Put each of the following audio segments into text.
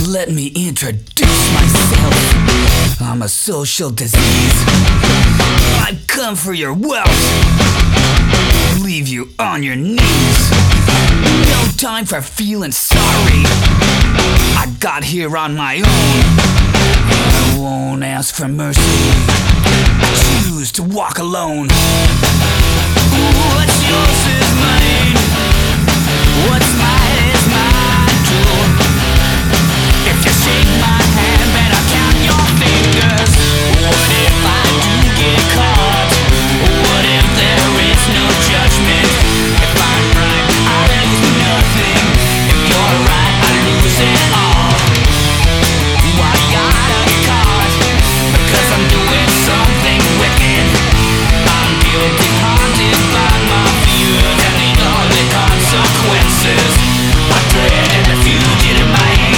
Let me introduce myself. I'm a social disease. I've come for your wealth, leave you on your knees. No time for feeling sorry. I got here on my own. I won't ask for mercy. I choose to walk alone. What's yours is mine. What's mine is mine too. If you shake my hand, better count your fingers. What if I do get caught? What if there is no judgment? If I'm right, I lose nothing. If you're right, I lose it all. Why gotta get caught? Because I'm doing something wicked. I'm guilty, haunted by my fears and the ugly consequences. I dread the fugitive mind.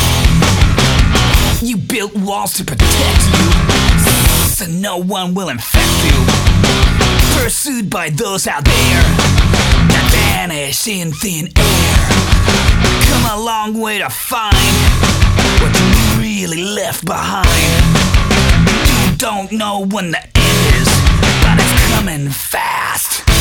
You built walls to protect you, so no one will infect you. Pursued by those out there that vanish in thin air. Come a long way to find what you really left behind. You don't know when the end is, but it's coming fast.